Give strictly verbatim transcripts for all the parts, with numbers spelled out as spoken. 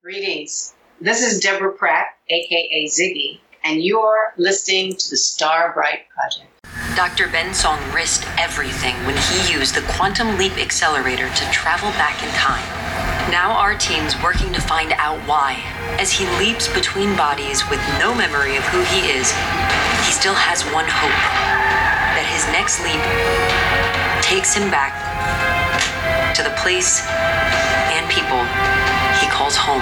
Greetings. This is Deborah Pratt, aka Ziggy, and you're listening to the Starbright Project. Doctor Ben Song risked everything when he used the Quantum Leap Accelerator to travel back in time. Now our team's working to find out why. As he leaps between bodies with no memory of who he is, he still has one hope, that his next leap takes him back to the place and people he calls home.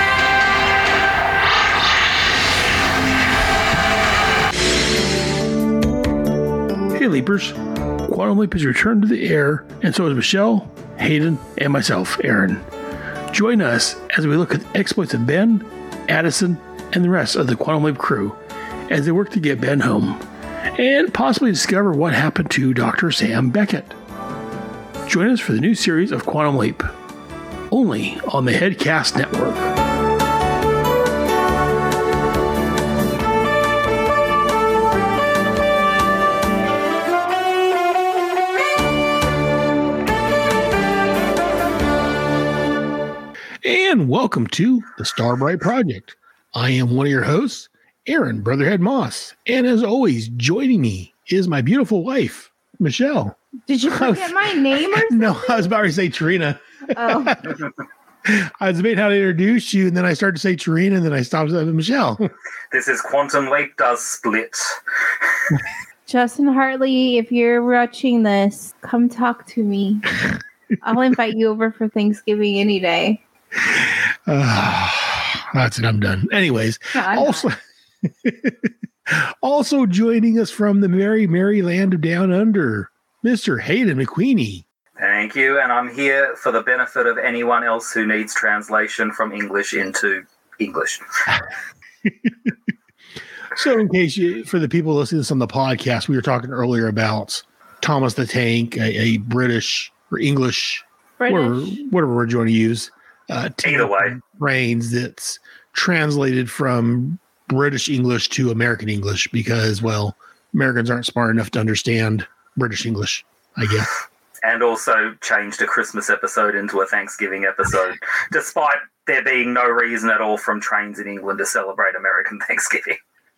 Hey Leapers, Quantum Leap has returned to the air, and so is Michelle, Hayden, and myself, Aaron. Join us as we look at the exploits of Ben, Addison, and the rest of the Quantum Leap crew as they work to get Ben home, and possibly discover what happened to Doctor Sam Beckett. Join us for the new series of Quantum Leap, only on the Headcast Network. And welcome to the Starbright Project. I am one of your hosts, Aaron Brotherhead Moss. And as always, joining me is my beautiful wife, Michelle. Did you forget my name or something? No, I was about to say Trina. Oh. I was debating how to introduce you, and then I started to say Trina, and then I stopped at Michelle. This is Quantum Leap Does Split. Justin Hartley, if you're watching this, come talk to me. I'll invite you over for Thanksgiving any day. Uh, that's it. I'm done. Anyways, No, I'm also, also joining us from the merry, merry land of down under, Mister Hayden McQueenie. Thank you, and I'm here for the benefit of anyone else who needs translation from English into English. So in case you, for the people listening to this on the podcast, we were talking earlier about Thomas the Tank, a, a British or English, British. Whatever, whatever word you want to use. Uh, Either way. Brains that's translated from British English to American English because, well, Americans aren't smart enough to understand British English, I guess. And also changed a Christmas episode into a Thanksgiving episode, despite there being no reason at all from trains in England to celebrate American Thanksgiving.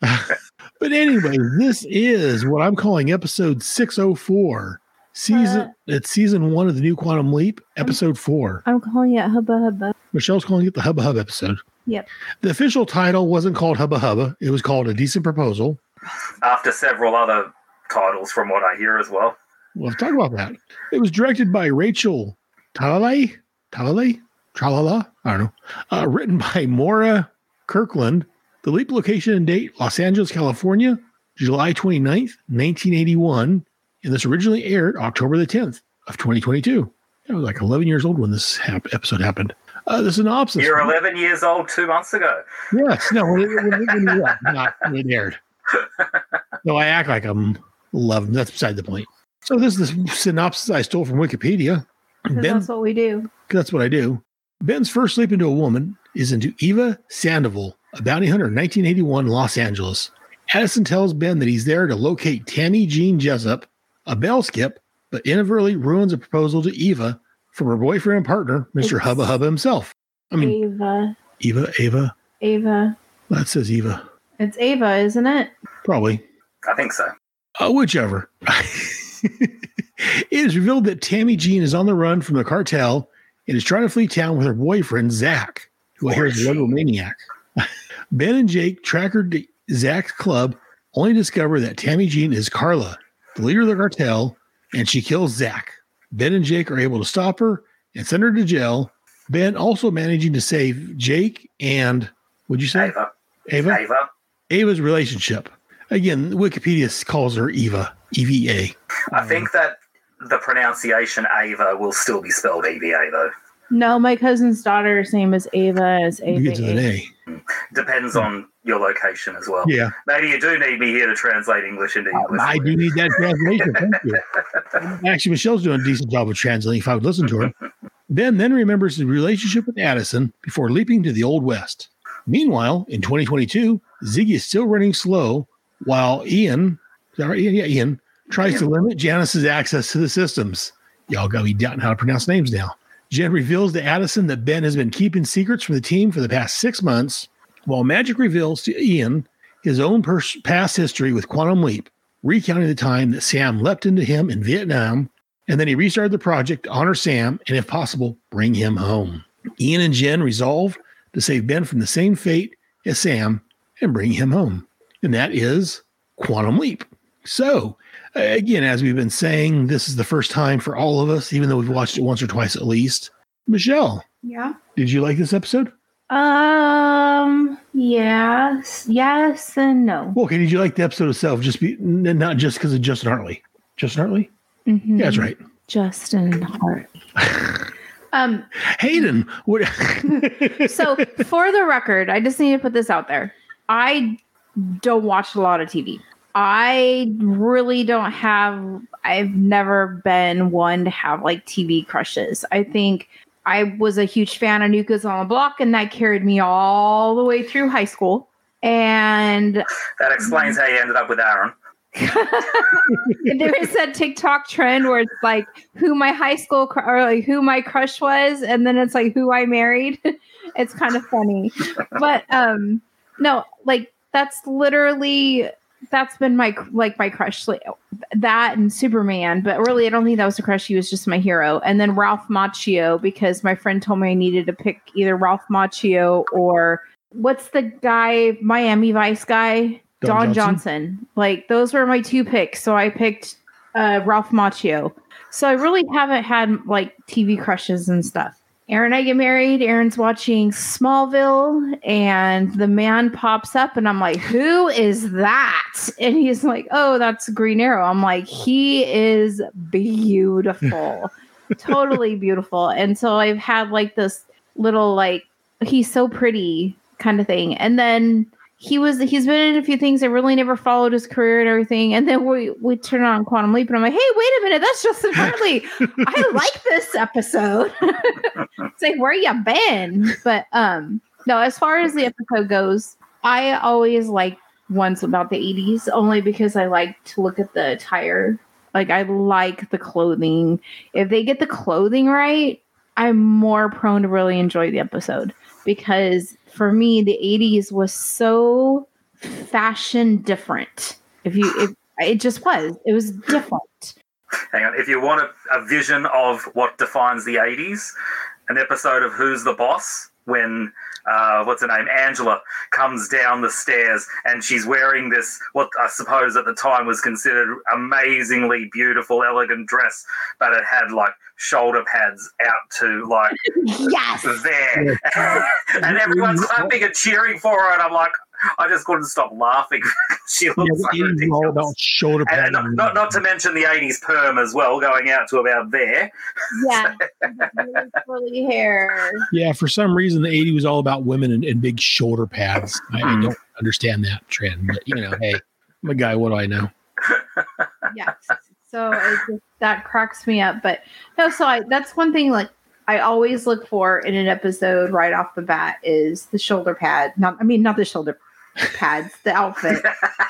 But anyway, this is what I'm calling episode six oh four. Season Uh, it's season one of the new Quantum Leap, episode four. I'm calling it Hubba Hubba. Michelle's calling it the Hubba Hubba episode. Yep. The official title wasn't called Hubba Hubba. It was called A Decent Proposal. After several other titles, from what I hear as well. We'll talk about that. It was directed by Rachel Talalay. Talalay? Tralala? I don't know. Uh, written by Maura Kirkland. The leap location and date, Los Angeles, California, July twenty-ninth, nineteen eighty-one. And this originally aired October the tenth of twenty twenty-two. I was like eleven years old when this hap- episode happened. Uh, the synopsis. You're eleven years old two months ago. Yes. No, when it, when it, when it, not when it aired. No, I act like I'm eleven. That's beside the point. So this is the synopsis I stole from Wikipedia. Because Ben, that's what we do. that's what I do. Ben's first leap into a woman is into Eva Sandoval, a bounty hunter in nineteen eighty-one Los Angeles. Addison tells Ben that he's there to locate Tammy Jean Jessup, a bell skip, but inadvertently ruins a proposal to Eva from her boyfriend and partner, Mister It's Hubba Hubba himself. I mean, Ava. Eva, Ava. Ava. That says Eva. It's Ava, isn't it? Probably. I think so. Uh, whichever. It is revealed that Tammy Jean is on the run from the cartel and is trying to flee town with her boyfriend, Zach, who I hear is a maniac. Ben and Jake track her to Zach's club, only to discover that Tammy Jean is Carla, the leader of the cartel, and she kills Zach. Ben and Jake are able to stop her and send her to jail. Ben also managing to save Jake and, what'd you say? Ava. Ava? Ava. Ava's relationship. Again, Wikipedia calls her Eva, E V A. I think that the pronunciation Ava will still be spelled E V A, though. No, my cousin's daughter's name is Ava. Is You get to the A. A. Depends on your location as well. Yeah. Maybe you do need me here to translate English into English. I do need that translation. Thank you. Actually, Michelle's doing a decent job of translating if I would listen to her. Ben then remembers his relationship with Addison before leaping to the Old West. Meanwhile, in twenty twenty-two, Ziggy is still running slow while Ian, is that right? Ian? Yeah, Ian tries to limit Janice's access to the systems. Y'all got me doubting how to pronounce names now. Jen reveals to Addison that Ben has been keeping secrets from the team for the past six months, while Magic reveals to Ian his own pers- past history with Quantum Leap, recounting the time that Sam leapt into him in Vietnam, and then he restarted the project to honor Sam and, if possible, bring him home. Ian and Jen resolve to save Ben from the same fate as Sam and bring him home, and that is Quantum Leap. So, again, as we've been saying, this is the first time for all of us, even though we've watched it once or twice at least. Michelle. Yeah. Did you like this episode? Um, yes, yes and no. Well, okay, did you like the episode itself? Just be n- not just because of Justin Hartley. Justin Hartley? Mm-hmm. Yeah, that's right. Justin Hartley. um, Hayden. What? So, for the record, I just need to put this out there. I don't watch a lot of T V. I really don't have, I've never been one to have like T V crushes. I think I was a huge fan of New Kids on the Block, and that carried me all the way through high school. And that explains how you ended up with Aaron. There is that TikTok trend where it's like who my high school cr- or like who my crush was, and then it's like who I married. It's kind of funny, but um, no, like that's literally. That's been my like my crush, like, that and Superman. But really, I don't think that was a crush. He was just my hero. And then Ralph Macchio, because my friend told me I needed to pick either Ralph Macchio or what's the guy, Miami Vice guy, Don, Don Johnson. Johnson. Like those were my two picks. So I picked uh, Ralph Macchio. So I really haven't had like T V crushes and stuff. Aaron and I get married. Aaron's watching Smallville, and the man pops up, and I'm like, who is that? And he's like, oh, that's Green Arrow. I'm like, he is beautiful. Totally beautiful. And so I've had like this little, like, he's so pretty kind of thing. And then he was, he's been in a few things. I really never followed his career and everything. And then we, we turn on Quantum Leap, and I'm like, hey, wait a minute. That's Justin Hartley. I like this episode. It's like, where you been? But um, no, as far as the episode goes, I always like ones about the eighties, only because I like to look at the attire. Like, I like the clothing. If they get the clothing right, I'm more prone to really enjoy the episode, because for me, the eighties was so fashion different. If you, if it just was, it was different. Hang on. If you want a, a vision of what defines the eighties, an episode of Who's the Boss, when, uh, what's her name, Angela, comes down the stairs and she's wearing this, what I suppose at the time was considered amazingly beautiful, elegant dress, but it had like shoulder pads out to like yes. there. And everyone's clapping and cheering for her, and I'm like, I just couldn't stop laughing. She looks yeah, so ridiculous. All about shoulder pads. And not, not, not to mention the eighties perm as well, going out to about there. Yeah. Curly hair. Yeah, for some reason, the eighties was all about women and, and big shoulder pads. I, I don't understand that trend. But, you know, hey, I'm a guy. What do I know? Yes. So it just, that cracks me up. But no, so I, that's one thing, like, I always look for in an episode right off the bat is the shoulder pad. Not, I mean, not the shoulder pads, the outfit.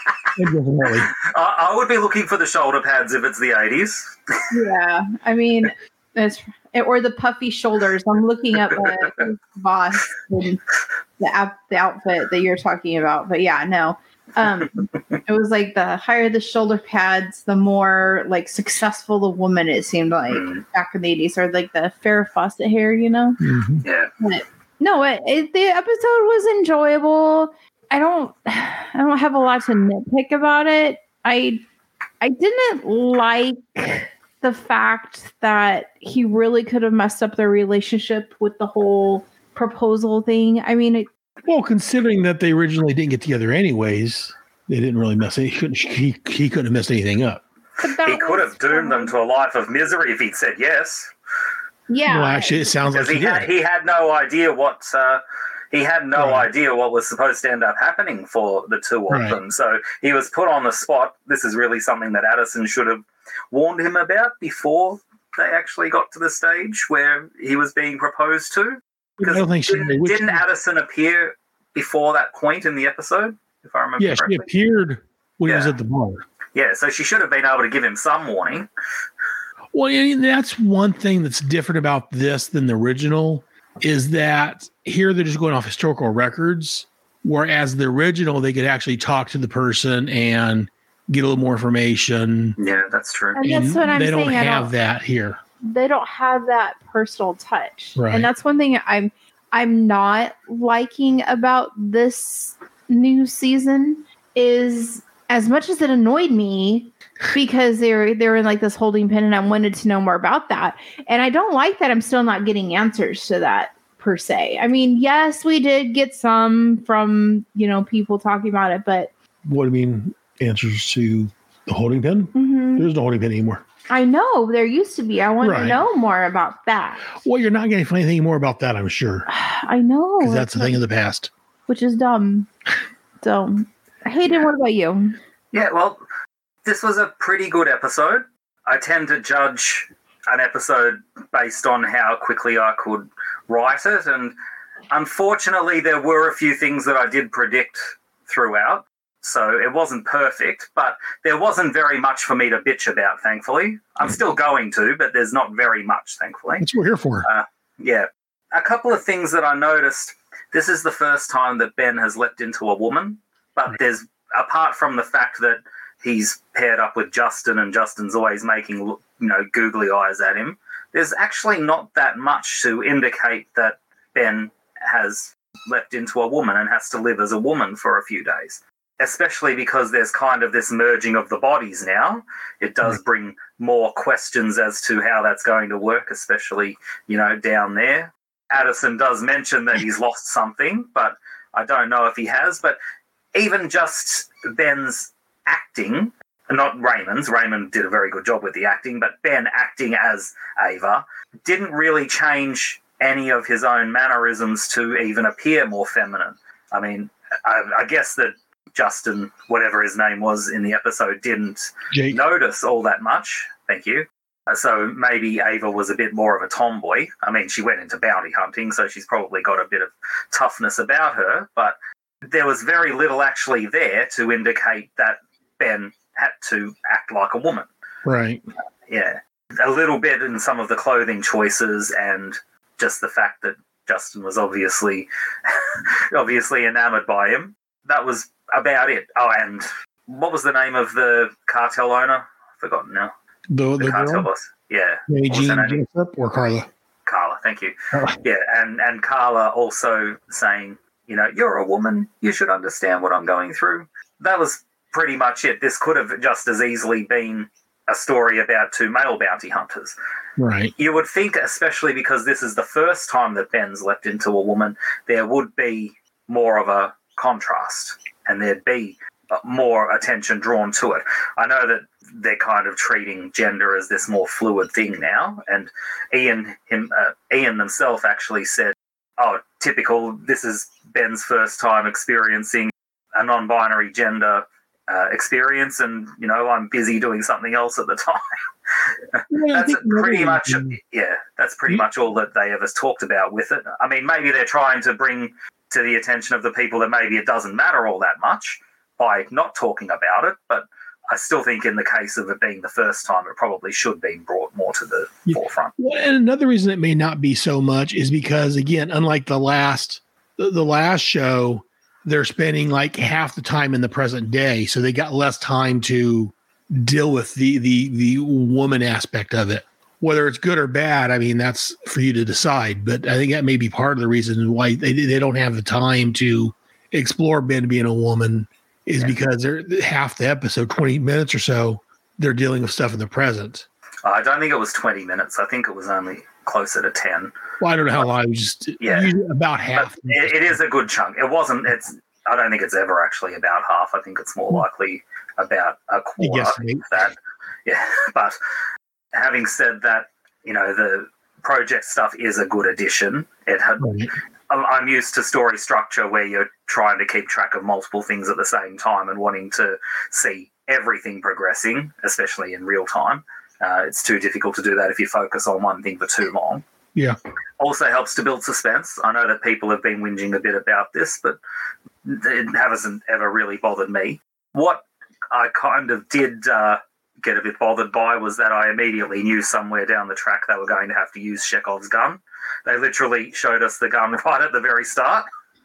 I, I would be looking for the shoulder pads if it's the eighties. Yeah, I mean, it's, or the puffy shoulders. I'm looking up uh, Boss and the out, the outfit that you're talking about. But yeah, no. Um, it was like the higher the shoulder pads, the more like successful the woman, it seemed like mm. back in the eighties, or like the Farrah Fawcett hair, you know? Mm-hmm. Yeah. But, no, it, it, the episode was enjoyable. I don't, I don't have a lot to nitpick about it. I, I didn't like the fact that he really could have messed up their relationship with the whole proposal thing. I mean, it, well, considering that they originally didn't get together anyways, they didn't really mess it. He couldn't, he, he couldn't have messed anything up. He could have doomed them to a life of misery if he'd said yes. Yeah. Well, actually, it sounds because like he, he had did. he had no idea what uh, he had no right. idea what was supposed to end up happening for the two of right. them. So he was put on the spot. This is really something that Addison should have warned him about before they actually got to the stage where he was being proposed to. I don't think she didn't, didn't Addison appear before that point in the episode, if I remember yeah, correctly? Yeah, she appeared when yeah. he was at the bar. Yeah, so she should have been able to give him some warning. Well, and that's one thing that's different about this than the original is that here they're just going off historical records, whereas the original, they could actually talk to the person and get a little more information. Yeah, that's true. And that's what I'm they don't saying. I have don't- that here. They don't have that personal touch. Right. And that's one thing I'm I'm not liking about this new season is as much as it annoyed me because they were they were in like this holding pen and I wanted to know more about that. And I don't like that I'm still not getting answers to that per se. I mean, yes, we did get some from, you know, people talking about it, but What do you mean answers to the holding pen? Mhm. There's no holding pen anymore. I know there used to be. I want Right. to know more about that. Well, you're not going to find anything more about that, I'm sure, I know. because that's a thing of the past. Which is dumb. So, Hayden, what about you? Yeah, well, this was a pretty good episode. I tend to judge an episode based on how quickly I could write it, and unfortunately, there were a few things that I did predict throughout. So it wasn't perfect, but there wasn't very much for me to bitch about, thankfully. I'm still going to, but there's not very much, thankfully. That's what we're here for. Uh, yeah. A couple of things that I noticed. This is the first time that Ben has leapt into a woman, but there's, apart from the fact that he's paired up with Justin and Justin's always making, you know, googly eyes at him, there's actually not that much to indicate that Ben has leapt into a woman and has to live as a woman for a few days. Especially because there's kind of this merging of the bodies now. It does bring more questions as to how that's going to work, especially, you know, down there. Addison does mention that he's lost something, but I don't know if he has. But even just Ben's acting, not Raymond's, Raymond did a very good job with the acting, but Ben acting as Ava didn't really change any of his own mannerisms to even appear more feminine. I mean, I, I guess that Justin, whatever his name was in the episode, didn't Jake. notice all that much. Thank you. Uh, So maybe Ava was a bit more of a tomboy. I mean, she went into bounty hunting, so she's probably got a bit of toughness about her, but there was very little actually there to indicate that Ben had to act like a woman. Right. Yeah. A little bit in some of the clothing choices and just the fact that Justin was obviously obviously enamored by him. That was about it. Oh, and what was the name of the cartel owner? Forgotten now. The, The, the cartel girl? boss. Yeah. Maybe What was her Jean name? Jessup or Carla? Carla, thank you. Carla. Yeah, and, and Carla also saying, you know, you're a woman, you should understand what I'm going through. That was pretty much it. This could have just as easily been a story about two male bounty hunters. Right. You would think, especially because this is the first time that Ben's leapt into a woman, there would be more of a contrast and there'd be more attention drawn to it. I know that they're kind of treating gender as this more fluid thing now, and Ian him uh, Ian himself actually said, oh, typical, this is Ben's first time experiencing a non-binary gender uh, experience, and, you know, I'm busy doing something else at the time. Well, I That's think pretty another much, reason- yeah, that's pretty Yeah. much all that they ever talked about with it. I mean, maybe they're trying to bring to the attention of the people that maybe it doesn't matter all that much by not talking about it, but I still think in the case of it being the first time, it probably should be brought more to the Yeah. forefront. Well, and another reason it may not be so much is because, again, unlike the last the, the last show, they're spending like half the time in the present day, so they got less time to deal with the the the woman aspect of it. Whether it's good or bad, I mean, that's for you to decide. But I think that may be part of the reason why they they don't have the time to explore Ben being a woman, is Yeah. because they're half the episode, twenty minutes or so, they're dealing with stuff in the present. I don't think it was twenty minutes. I think it was only closer to ten. Well, I don't know how long. It was just Yeah. usually about But half. it, it is a good chunk. It wasn't, it's, I don't think it's ever actually about half. I think it's more likely about a quarter. guess maybe. if that. Yeah. But having said that, you know, the project stuff is a good addition. It had, Right. I'm I'm used to story structure where you're trying to keep track of multiple things at the same time and wanting to see everything progressing, especially in real time. Uh, it's too difficult to do that if you focus on one thing for too long. Yeah. Also helps to build suspense. I know that people have been whinging a bit about this, but it hasn't ever really bothered me. What I kind of did uh, get a bit bothered by was that I immediately knew somewhere down the track they were going to have to use Chekhov's gun. They literally showed us the gun right at the very start.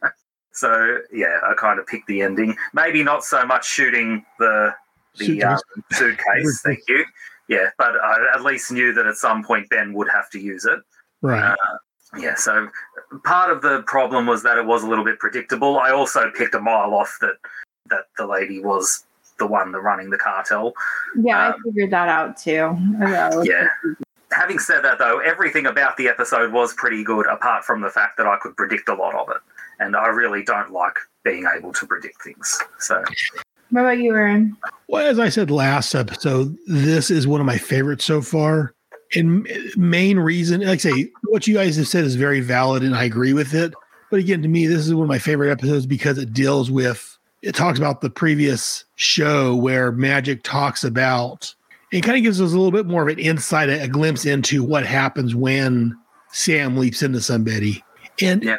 So, yeah, I kind of picked the ending. Maybe not so much shooting the the suitcase, um, suitcase thank you. Yeah, but I at least knew that at some point Ben would have to use it. Right. Uh, yeah, so part of the problem was that it was a little bit predictable. I also picked a mile off that, that the lady was the one that running the cartel. Yeah, um, I figured that out too. Yeah. Having said that, though, everything about the episode was pretty good, apart from the fact that I could predict a lot of it. And I really don't like being able to predict things. So, what about you, Aaron? Well, as I said last episode, this is one of my favorites so far. And main reason, like I say, what you guys have said is very valid, and I agree with it. But again, to me, this is one of my favorite episodes because it deals with, it talks about the previous show where Magic talks about, it kind of gives us a little bit more of an insight, a, a glimpse into what happens when Sam leaps into somebody. And yeah.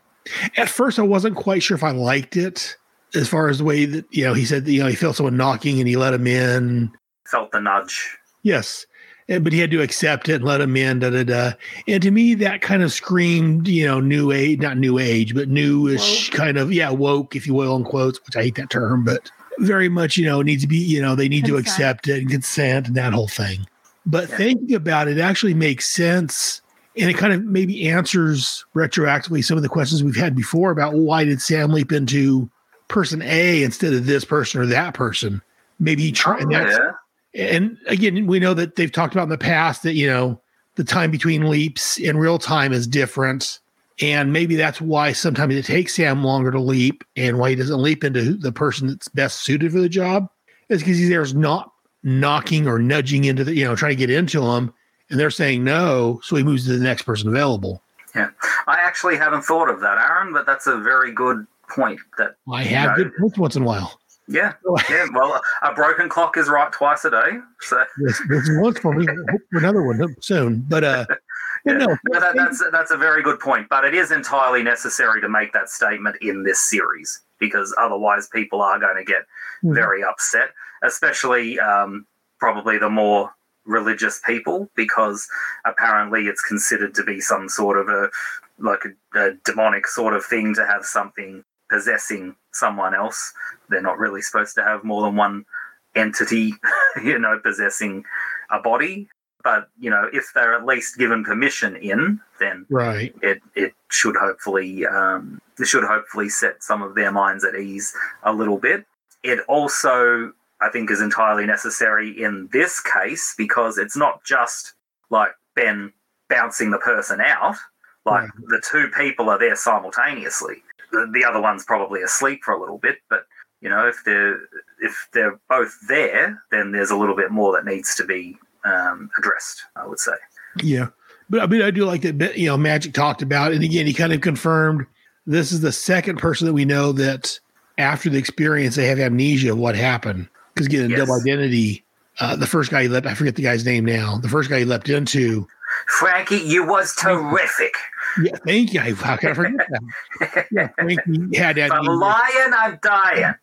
At first, I wasn't quite sure if I liked it as far as the way that, you know, he said, that, you know, he felt someone knocking and he let him in. Felt the nudge. Yes. But he had to accept it and let him in, da, da, da. And to me, that kind of screamed, you know, new age, not new age, but newish woke. kind of, yeah, woke, if you will, in quotes, which I hate that term, but very much, you know, it needs to be, you know, they need consent. to accept it and consent and that whole thing. But yeah. thinking about it, it actually makes sense. And it kind of maybe answers retroactively some of the questions we've had before about why did Sam leap into person A instead of this person or that person? Maybe he tried. Oh, yeah. And again, we know that they've talked about in the past that, you know, the time between leaps in real time is different. And maybe that's why sometimes it takes Sam longer to leap and why he doesn't leap into the person that's best suited for the job is because he's there's not knocking or nudging into the, you know, trying to get into him. And they're saying no, so he moves to the next person available. Yeah. I actually haven't thought of that, Aaron, but that's a very good point. That I have know, good points once in a while. Yeah, yeah. Well, a broken clock is right twice a day. So yes, there's one for me. Hope for another one soon. But uh, yeah. no, no that, that's that's a very good point. But it is entirely necessary to make that statement in this series because otherwise people are going to get mm-hmm. very upset, especially um, probably the more religious people, because apparently it's considered to be some sort of a like a, a demonic sort of thing to have something possessing someone else. They're not really supposed to have more than one entity, you know, possessing a body. But, you know, if they're at least given permission in, then right. it, it should hopefully um, it should hopefully set some of their minds at ease a little bit. It also, I think, is entirely necessary in this case because it's not just like Ben bouncing the person out. Like right. the two people are there simultaneously. The, the other one's probably asleep for a little bit, but you know, if they're if they're both there, then there's a little bit more that needs to be um, addressed, I would say. Yeah, but I mean, I do like that. You know, Magic talked about, and again, he kind of confirmed this is the second person that we know that after the experience they have amnesia of what happened. Because again, yes. double identity. Uh, the first guy he leapt, I forget the guy's name now. The first guy he leapt into. Frankie, you was terrific. Yeah, thank you. How can I forget that? Yeah, Frankie had that. If I'm lying, I'm dying.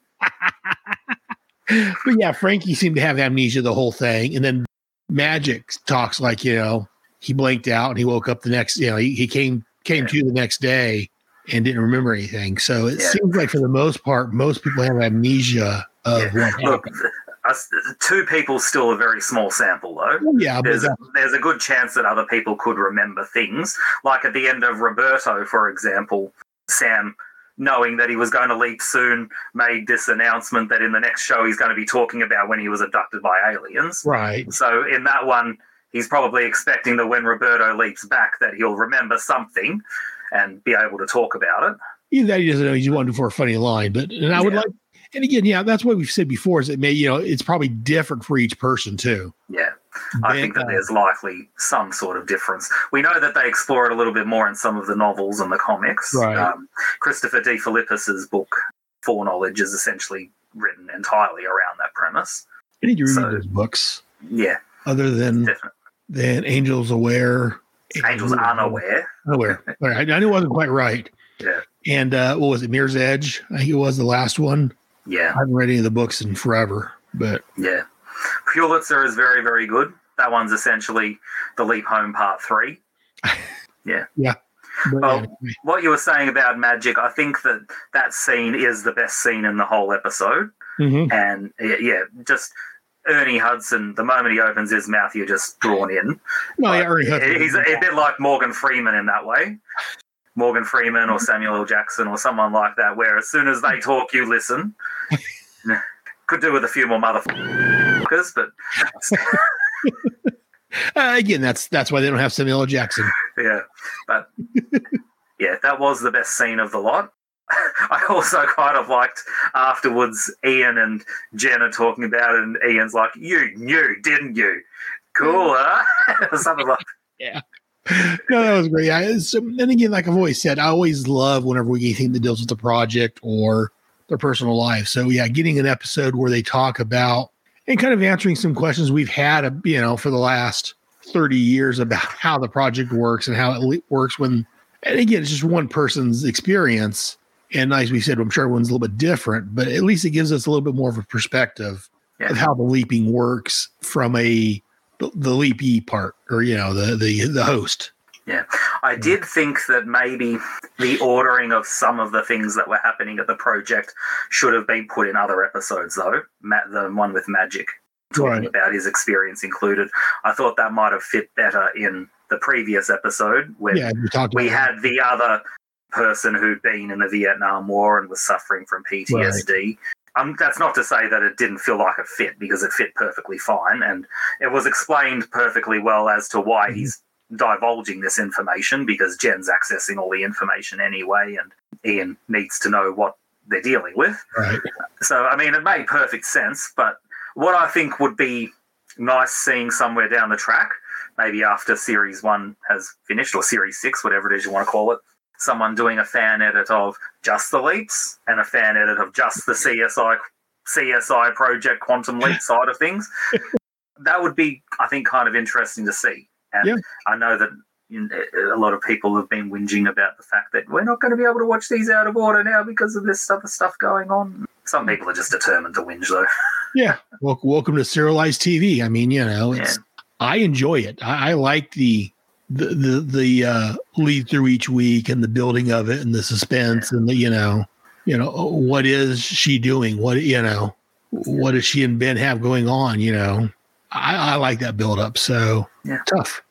But yeah, Frankie seemed to have amnesia the whole thing. And then Magic talks like, you know, he blanked out and he woke up the next, you know, he, he came came yeah. to the next day and didn't remember anything. So it yeah. seems like for the most part, most people have amnesia of yeah. what Look, happened. Us, two people still a very small sample, though. Well, yeah, there's but a, there's a good chance that other people could remember things. Like at the end of Roberto, for example, Sam, knowing that he was going to leap soon, made this announcement that in the next show he's going to be talking about when he was abducted by aliens. Right. So in that one, he's probably expecting that when Roberto leaps back that he'll remember something and be able to talk about it. Either that he doesn't know, he's wanting for a funny line. But and I would yeah. like, and again, yeah, that's what we've said before, is it may, you know, it's probably different for each person too. Yeah. I Ben, think that uh, there's likely some sort of difference. We know that they explore it a little bit more in some of the novels and the comics. Right. Um, Christopher D. Philippus's book, Foreknowledge, is essentially written entirely around that premise. I need to read So, those books. Yeah. Other than Definitely. than Angels Aware. Angels Unaware. Unaware. All right. I knew it wasn't quite right. Yeah. And uh, what was it? Mirror's Edge. I think it was the last one. Yeah. I haven't read any of the books in forever, but Yeah. Pulitzer is very, very good. That one's essentially the Leap Home Part Three. Yeah. Yeah. But Well, anyway. what you were saying about Magic, I think that that scene is the best scene in the whole episode. Mhm. And yeah, yeah, just Ernie Hudson, the moment he opens his mouth, you're just drawn in. No, yeah, But Ernie Hudson. He's a, a bit like Morgan Freeman in that way. Morgan Freeman or Samuel L. Jackson or someone like that, where as soon as they talk, you listen. Could do with a few more motherfuckers, but Uh, again, that's that's why they don't have Samuel L. Jackson. yeah. But yeah, that was the best scene of the lot. I also kind of liked afterwards Ian and Jen are talking about it, and Ian's like, "You knew, didn't you? Cool, huh?" Or something like Yeah. No, that was great. Yeah, it's, um, and again, like I've always said, I always love whenever we get anything that deals with the project or their personal life. So yeah, getting an episode where they talk about and kind of answering some questions we've had, uh, you know, for the last thirty years about how the project works and how it le- works when, and again, it's just one person's experience. And as we said, I'm sure everyone's a little bit different, but at least it gives us a little bit more of a perspective Yeah. of how the leaping works from a the, the leapee part, or you know, the the the host. Yeah, I did think that maybe the ordering of some of the things that were happening at the project should have been put in other episodes, though. Matt, the one with Magic, talking Right. about his experience included. I thought that might have fit better in the previous episode when Yeah, we talked we about had the other person who'd been in the Vietnam War and was suffering from P T S D. Um, that's not to say that it didn't feel like a fit, because it fit perfectly fine, and it was explained perfectly well as to why he's divulging this information, because Jen's accessing all the information anyway, and Ian needs to know what they're dealing with. right. So, I mean, it made perfect sense, but what I think would be nice seeing somewhere down the track, maybe after series one has finished, or series six, whatever it is you want to call it, someone doing a fan edit of just the leaps and a fan edit of just the C S I C S I Project Quantum Leap side of things. That would be, I think, kind of interesting to see. And Yeah. I know that you know, a lot of people have been whinging about the fact that we're not going to be able to watch these out of order now because of this other stuff going on. Some people are just determined to whinge, though. Yeah. Wel- welcome to serialized T V. I mean, you know, it's, Yeah. I enjoy it. I, I like the the the the uh, lead through each week and the building of it and the suspense and the you know you know what is she doing? What you know what does she and Ben have going on? You know, I, I like that build up. So Yeah. tough.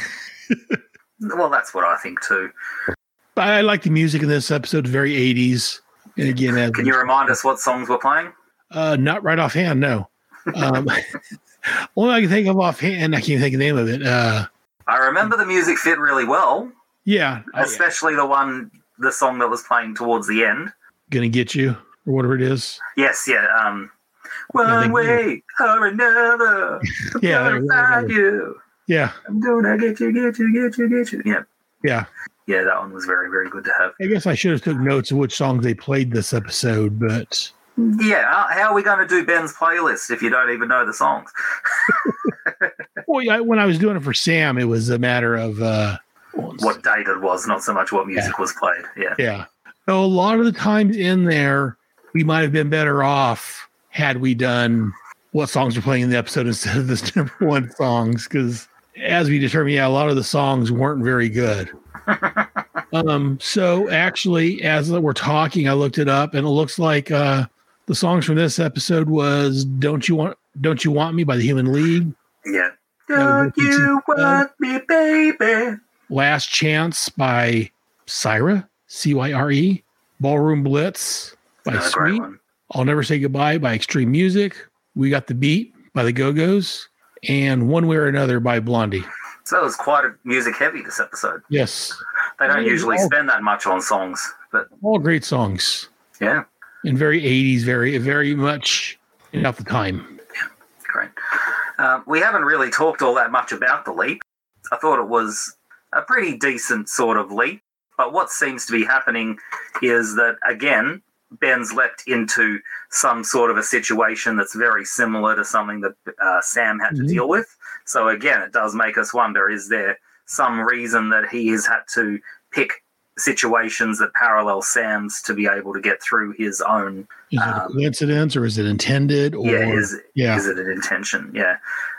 Well, that's what I think, too. But I like the music in this episode. Very eighties. And again, as Can you remind us what songs we're playing? Uh, not right offhand, no. Um, only I can think of offhand, I can't think of the name of it. Uh, I remember the music fit really well, yeah, I, especially the one, the song that was playing towards the end. Gonna Get You, or whatever it is. Yes, yeah. Um, Yeah, they- one way or another, I'm Yeah, gonna they're- find you. Yeah, I'm gonna get you, get you, get you, get you. Yeah, yeah. yeah. That one was very, very good to have. I guess I should have took notes of which songs they played this episode, but Yeah. uh, How are we going to do Ben's playlist if you don't even know the songs? well, yeah, when I was doing it for Sam, it was a matter of uh, What date it was, not so much what music was played. Yeah. yeah. So a lot of the times in there, we might have been better off had we done what songs were playing in the episode instead of this number one songs, because as we determined, yeah, a lot of the songs weren't very good. um, so actually, as we're talking, I looked it up, and it looks like uh, the songs from this episode was "Don't You Want Don't You Want Me" by the Human League, Yeah. Yeah, Don't you want me, baby? "Last Chance" by Syra, C Y R E, "Ballroom Blitz" by Another great Sweet, one. "I'll Never Say Goodbye" by Extreme Music, "We Got the Beat" by the Go-Go's, and "One Way or Another" by Blondie. So it was quite a music heavy this episode. Yes, They don't Yeah, usually all- spend that much on songs, but all great songs. yeah, And very eighties, very, very much at the time. great. Um, we haven't really talked all that much about the leap. I thought it was a pretty decent sort of leap, but what seems to be happening is that, again, Ben's leapt into some sort of a situation that's very similar to something that uh, Sam had to Mhm. deal with. So again, it does make us wonder, is there some reason that he has had to pick situations that parallel Sam's to be able to get through his own. Is it um, a coincidence or is it intended? Or, yeah, is, yeah. is it an intention? Yeah.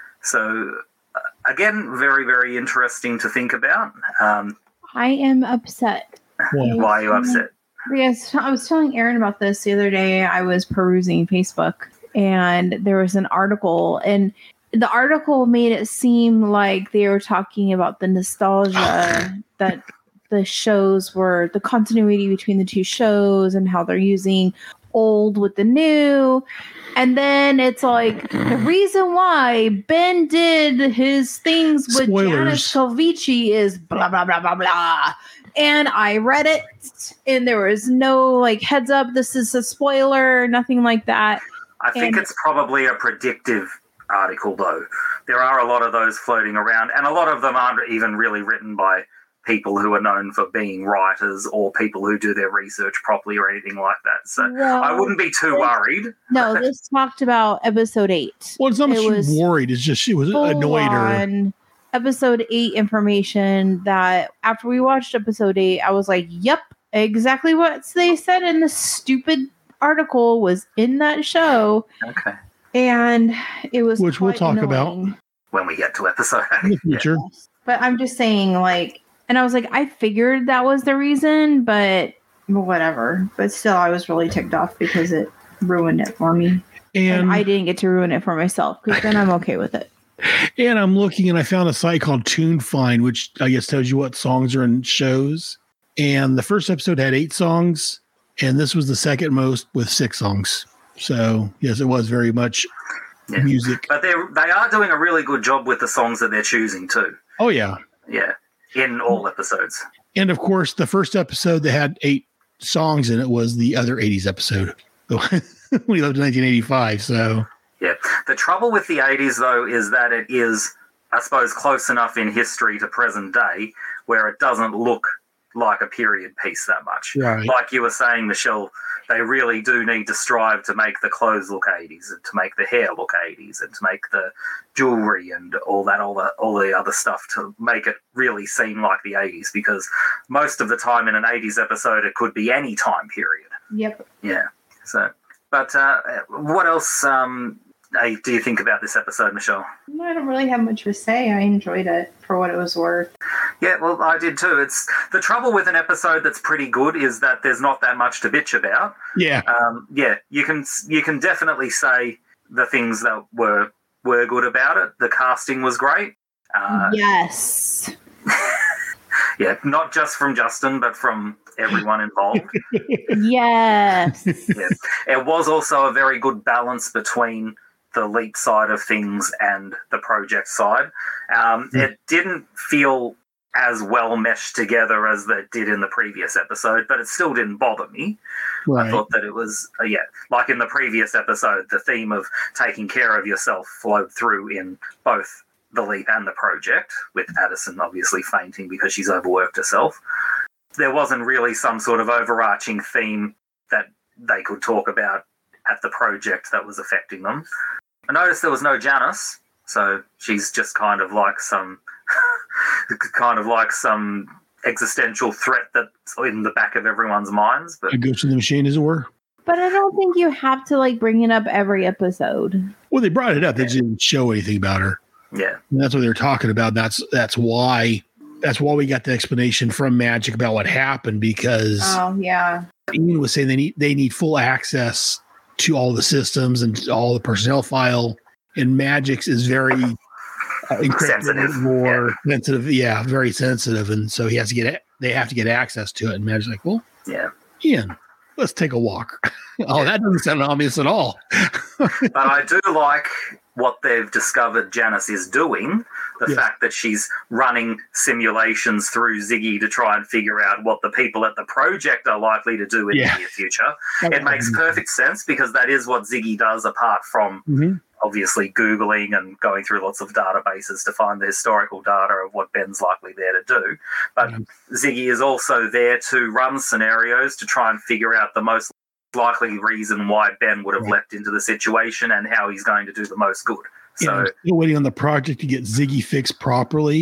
So, uh, again, very, very interesting to think about. Um, I am upset. Yeah. why are you upset? Because I was telling Aaron about this the other day. I was perusing Facebook and there was an article, and the article made it seem like they were talking about the nostalgia that the shows were, the continuity between the two shows and how they're using old with the new. And then it's like the reason why Ben did his things with Spoilers. Janice Calvici is blah, blah, blah, blah, blah. And I read it and there was no like heads up, this is a spoiler, nothing like that. I think And- it's probably a predictive article, though. There are a lot of those floating around, and a lot of them aren't even really written by people who are known for being writers or people who do their research properly or anything like that. So Well, I wouldn't be too worried. No, this talked about episode eight. Well, it's not much It she was worried. It's just she was annoyed her. On episode eight information that after we watched episode eight, I was like, yep, exactly what they said in the stupid article was in that show. Okay. And it was Which we'll quite talk about. annoying. When we get to episode In the eight. Yeah. future. But I'm just saying, like, and I was like, I figured that was the reason, but whatever. But still, I was really ticked off because it ruined it for me. And, And I didn't get to ruin it for myself because then I'm okay with it. and I'm looking and I found a site called TuneFind, which I guess tells you what songs are in shows. And the first episode had eight songs, and this was the second most with six songs. So yes, it was very much Yeah. music. But they they are doing a really good job with the songs that they're choosing too. Oh yeah. Yeah, in all episodes. And of course, the first episode that had eight songs in it was the other eighties episode. We lived in nineteen eighty-five, so Yeah. The trouble with the eighties, though, is that it is, I suppose, close enough in history to present day where it doesn't look like a period piece that much. right. Like you were saying, Michelle, they really do need to strive to make the clothes look eighties and to make the hair look eighties and to make the jewelry and all that, all the, all the other stuff to make it really seem like the eighties, because most of the time in an eighties episode, it could be any time period. Yep. Yeah. So, but uh, what else um, uh, do you think about this episode, Michelle? I don't really have much to say. I enjoyed it for what it was worth. Yeah, well, I did too. It's the trouble with an episode that's pretty good is that there's not that much to bitch about. Yeah. Um, yeah, you can you can definitely say the things that were were good about it. The casting was great. Uh, Yes. yeah, not just from Justin, but from everyone involved. Yes. Yes. It was also a very good balance between the Leap side of things and the project side. Um, Mm. It didn't feel as well meshed together as it did in the previous episode, but it still didn't bother me. I Right. thought that it was, uh, yeah, like in the previous episode, the theme of taking care of yourself flowed through in both the Leap and the project, with Addison obviously fainting because she's overworked herself. There wasn't really some sort of overarching theme that they could talk about at the project that was affecting them. I noticed there was no Janice, so she's just kind of like some, kind of like some existential threat that's in the back of everyone's minds. But A ghost in the machine, as it were. But I don't think you have to like bring it up every episode. Well, they brought it up. They just didn't show anything about her. yeah, And that's what they were talking about. That's that's why that's why we got the explanation from Magic about what happened, because Oh yeah. Ian was saying they need they need full access to all the systems and all the personnel file. And Magic's is very uh, encrypted, Sensitive, more sensitive. Yeah, very sensitive, and so he has to get it. They have to get access to it. And Magic's like, well, yeah. Ian, let's take a walk. Oh, that doesn't sound obvious at all. But I do like what they've discovered Janice is doing. The Yes. fact that she's running simulations through Ziggy to try and figure out what the people at the project are likely to do in Yeah. the near future. It makes perfect sense because that is what Ziggy does, apart from Mhm. obviously Googling and going through lots of databases to find the historical data of what Ben's likely there to do. But Yeah. Ziggy is also there to run scenarios to try and figure out the most likely reason why Ben would have Right. leapt into the situation and how he's going to do the most good. Yeah, So, I'm still waiting on the project to get Ziggy fixed properly,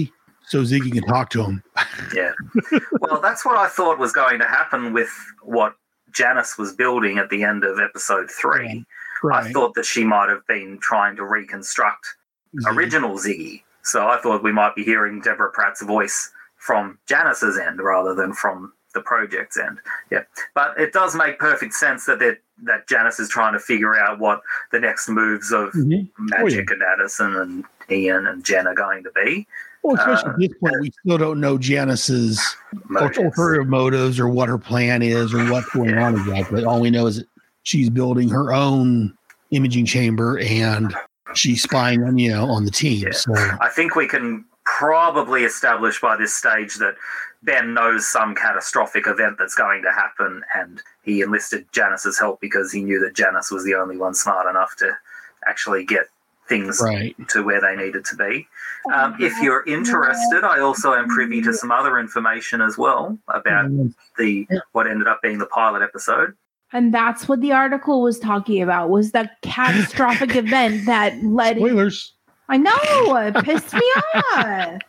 so Ziggy can talk to him. Yeah. Well, that's what I thought was going to happen with what Janice was building at the end of episode three. Right. I thought that she might have been trying to reconstruct Ziggy. original Ziggy. So I thought we might be hearing Deborah Pratt's voice from Janice's end rather than from the project's end. Yeah. But it does make perfect sense that that that Janice is trying to figure out what the next moves of Mhm. Magic Oh, and Addison and Ian and Jen are going to be. Well, especially Uh, at this point, we still don't know Janice's Motives. ulterior motives or what her plan is or what's going Yeah. on exactly. All we know is that she's building her own imaging chamber and she's spying on, you know, on the team. Yeah. So I think we can probably establish by this stage that Ben knows some catastrophic event that's going to happen, and he enlisted Janice's help because he knew that Janice was the only one smart enough to actually get things right. to where they needed to be. Um, if you're interested, I also am privy to some other information as well about the what ended up being the pilot episode. And that's what the article was talking about, was the catastrophic event that led... Spoilers. I know, it pissed me off.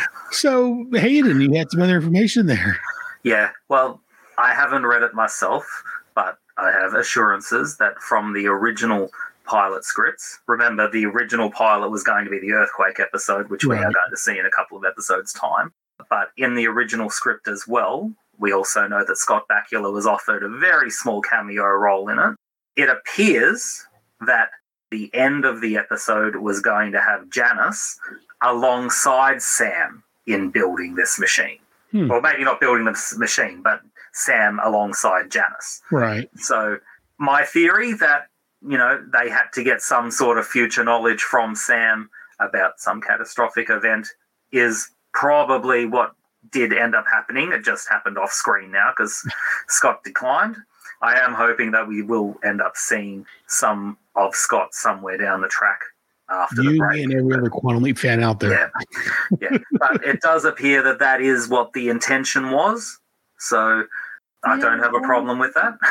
So Hayden, you had some other information there. Yeah, well, I haven't read it myself, but I have assurances that from the original pilot scripts, remember the original pilot was going to be the earthquake episode, which we Right. are going to see in a couple of episodes' time. But in the original script as well, we also know that Scott Bakula was offered a very small cameo role in it. It appears that the end of the episode was going to have Janice alongside Sam in building this machine. Hmm. Or maybe not building the s- machine, but Sam alongside Janice. Right. So my theory that, you know, they had to get some sort of future knowledge from Sam about some catastrophic event is probably what did end up happening. It just happened off screen now because Scott declined. I am hoping that we will end up seeing some of Scott somewhere down the track after the You break. and every other Quantum Leap fan out there. Yeah, yeah. But it does appear that that is what the intention was. So I don't have a problem with that.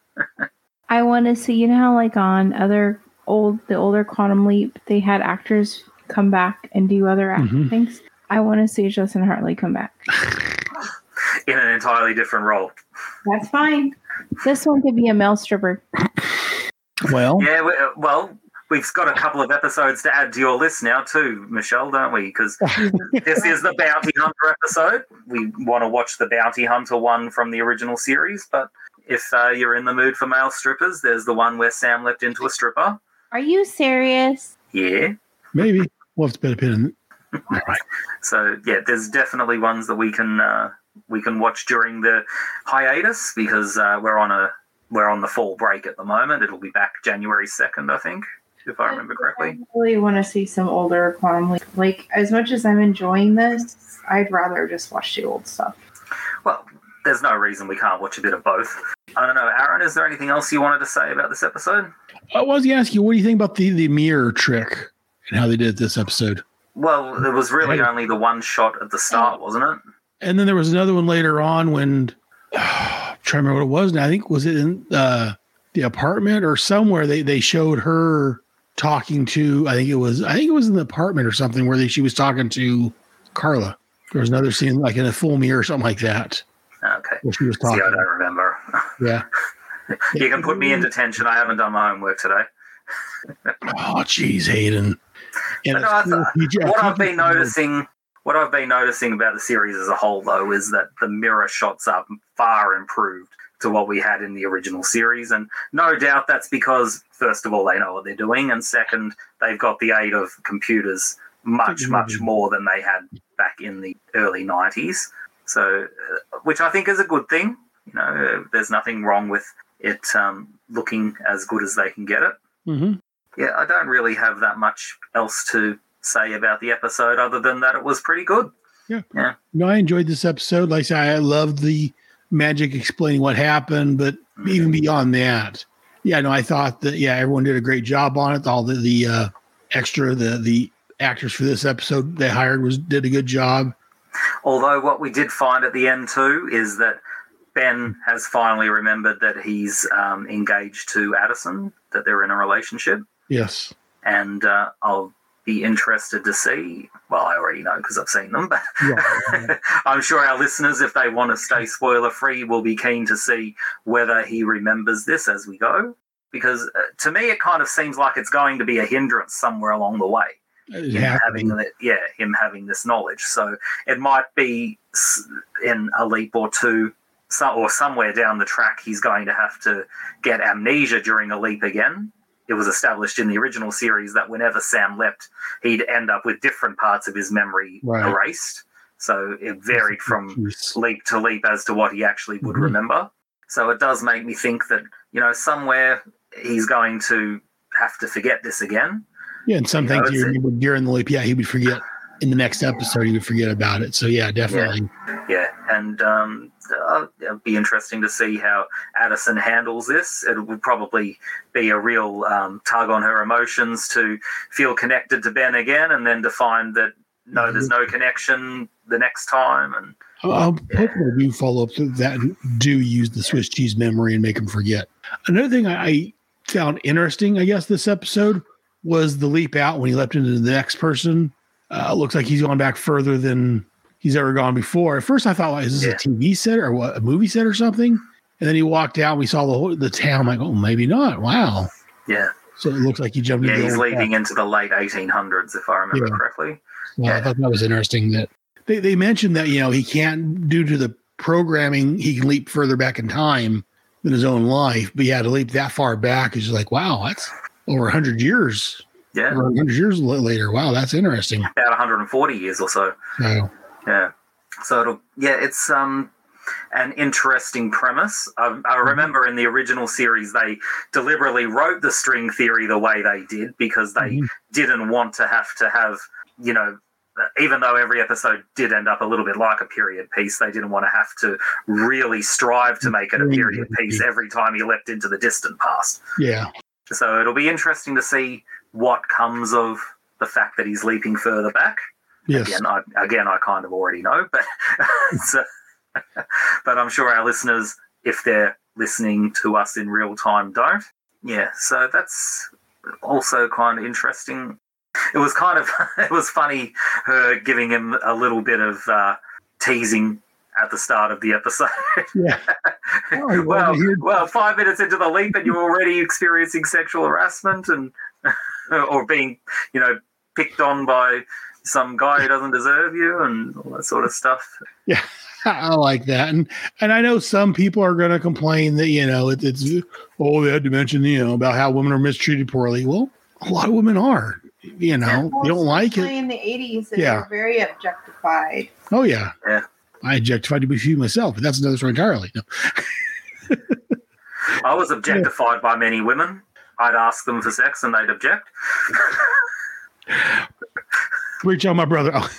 I want to see, you know how like on other old, the older Quantum Leap, they had actors come back and do other act- Mhm. things. I want to see Justin Hartley come back. In an entirely different role. That's fine. This one could be a male stripper. Well, Yeah, we, uh, well, we've got a couple of episodes to add to your list now too, Michelle, don't we? Because this is the Bounty Hunter episode. We want to watch the Bounty Hunter one from the original series, but if uh, you're in the mood for male strippers, there's the one where Sam leapt into a stripper. Are you serious? Yeah. maybe we'll have to put a pin in it. All right. So yeah, there's definitely ones that we can uh, we can watch during the hiatus because uh, we're on a we're on the fall break at the moment. It'll be back January second, I think, if I remember correctly. I really want to see some older Quantum Leap. Like, as much as I'm enjoying this, I'd rather just watch the old stuff. Well, there's no reason we can't watch a bit of both. I don't know, Aaron, is there anything else you wanted to say about this episode? I was going to ask you, what do you think about the, the mirror trick and how they did this episode? Well, it was really only the one shot at the start, wasn't it? And then there was another one later on when I'm trying to remember what it was now. I think was it in uh, the apartment or somewhere they, they showed her talking to, I think it was, I think it was in the apartment or something where they, she was talking to Carla. There was another scene like in a full mirror or something like that Okay. where she was See, talking. I don't remember. Yeah. You can put me in detention. I haven't done my homework today. Oh, geez, Hayden. And But no, I thought- P G What I've been noticing, what I've been noticing about the series as a whole, though, is that the mirror shots are far improved to what we had in the original series, and no doubt that's because, first of all, they know what they're doing, and second, they've got the aid of computers much, much more than they had back in the early nineties. So, uh, which I think is a good thing. You know, uh, there's nothing wrong with it um, looking as good as they can get it. Mm-hmm. Yeah, I don't really have that much else to say about the episode other than that it was pretty good. Yeah. Yeah. No, I enjoyed this episode. Like I said, I loved the magic explaining what happened, but even beyond that, yeah, no, I thought that, yeah, everyone did a great job on it. All the, the uh, extra, the, the actors for this episode they hired was did a good job. Although what we did find at the end too is that Ben has finally remembered that he's um, engaged to Addison, that they're in a relationship. Yes. And uh, I'll be interested to see. Well, I already know because I've seen them, but Yeah. I'm sure our listeners, if they want to stay spoiler-free, will be keen to see whether he remembers this as we go. Because uh, to me, it kind of seems like it's going to be a hindrance somewhere along the way. It Him happened. having the, yeah, him having this knowledge. So it might be s- in a leap or two, so, or somewhere down the track, he's going to have to get amnesia during a leap again. It was established in the original series that whenever Sam leapt, he'd end up with different parts of his memory Right. erased. So it varied from Jeez. leap to leap as to what he actually would Mhm. remember. So it does make me think that, you know, somewhere he's going to have to forget this again. Yeah, and some You know, things he it's- remembered during the leap, yeah, he would forget in the next episode. He would forget about it. So yeah, definitely. Yeah, and um, uh, it'll be interesting to see how Addison handles this. It would probably be a real um, tug on her emotions to feel connected to Ben again, and then to find that no, there's no connection the next time. And I'll I'll hope they do follow up to that and do use the Swiss cheese memory and make him forget. Another thing I, I found interesting, I guess, this episode was the leap out when he leapt into the next person. Uh, looks like he's gone back further than he's ever gone before. At first, I thought, like, is this Yeah. a T V set or what, a movie set or something? And then he walked out and we saw the whole, the town. I'm like, oh, maybe not. Wow. yeah, So it looks like he jumped yeah, into he's the old leading into the late eighteen hundreds, if I remember Yeah. correctly. Well, I Yeah. thought that was interesting that they, they mentioned that, you know, he can't, due to the programming, he can leap further back in time than his own life. But yeah, to leap that far back is just like, wow, that's over one hundred years. Yeah, Over one hundred years la- later. Wow, that's interesting. about one hundred forty years or so. So, Yeah. So it'll, yeah, it's um an interesting premise. I, I remember in the original series they deliberately wrote the string theory the way they did because they Mhm. didn't want to have to have, you know, even though every episode did end up a little bit like a period piece, they didn't want to have to really strive to make it a period piece every time he leapt into the distant past. yeah. So it'll be interesting to see what comes of the fact that he's leaping further back. Yes. Again, I, again, I kind of already know, but so, but I'm sure our listeners, if they're listening to us in real time, don't. Yeah, so that's also kind of interesting. It was kind of it was funny her giving him a little bit of uh, teasing at the start of the episode. Yeah. Oh, well, here- well, five minutes into the leap, and you're already experiencing sexual harassment and or being, you know, picked on by some guy who doesn't deserve you and all that sort of stuff. Yeah. I like that. And and I know some people are going to complain that, you know, it, it's, oh, they had to mention, you know, about how women are mistreated poorly. Well, a lot of women are, you know, you don't like Especially it. in the eighties, they Yeah. were very objectified. Oh, yeah. Yeah. I objectified to be few myself, but that's another story entirely. No. I was objectified by many women. I'd ask them for sex and they'd object. Reach out, my brother. Oh.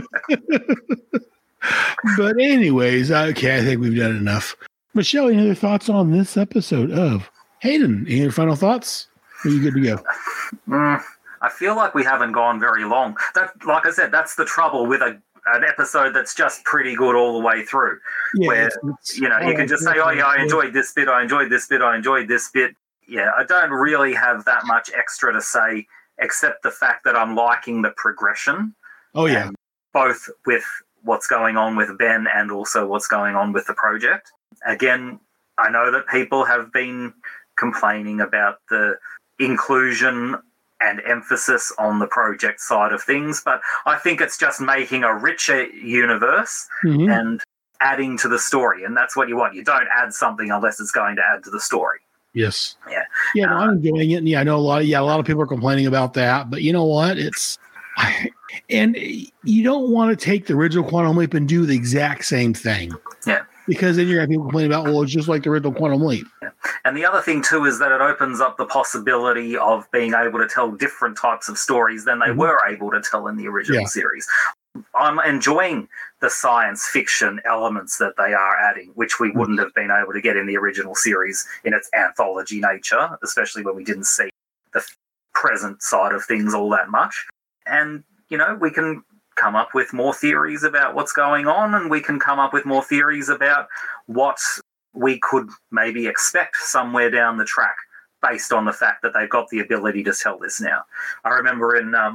But anyways, okay, I think we've done enough. Michelle, any other thoughts on this episode of Hayden? Any other final thoughts? Are you good to go? Mm, I feel like we haven't gone very long. That, like I said, that's the trouble with a an episode that's just pretty good all the way through. Where, it's- it's- You know, you can just say, oh, yeah, I enjoyed this bit, I enjoyed this bit, I enjoyed this bit. Yeah, I don't really have that much extra to say, except the fact that I'm liking the progression, Oh, yeah. and both with what's going on with Ben and also what's going on with the project. Again, I know that people have been complaining about the inclusion and emphasis on the project side of things, but I think it's just making a richer universe Mhm. and adding to the story, and that's what you want. You don't add something unless it's going to add to the story. Yes. Yeah. Yeah, no, Uh, I'm enjoying it. And yeah, I know a lot of, yeah, a lot of people are complaining about that, but you know what? It's, I, and you don't want to take the original Quantum Leap and do the exact same thing. Yeah. Because then you're going to have people complaining about, well, it's just like the original Quantum Leap. And the other thing, too, is that it opens up the possibility of being able to tell different types of stories than they Mhm. were able to tell in the original Yeah. series. I'm enjoying the science fiction elements that they are adding, which we wouldn't have been able to get in the original series in its anthology nature, especially when we didn't see the present side of things all that much. And, you know, we can come up with more theories about what's going on, and we can come up with more theories about what we could maybe expect somewhere down the track based on the fact that they've got the ability to tell this now. I remember in um,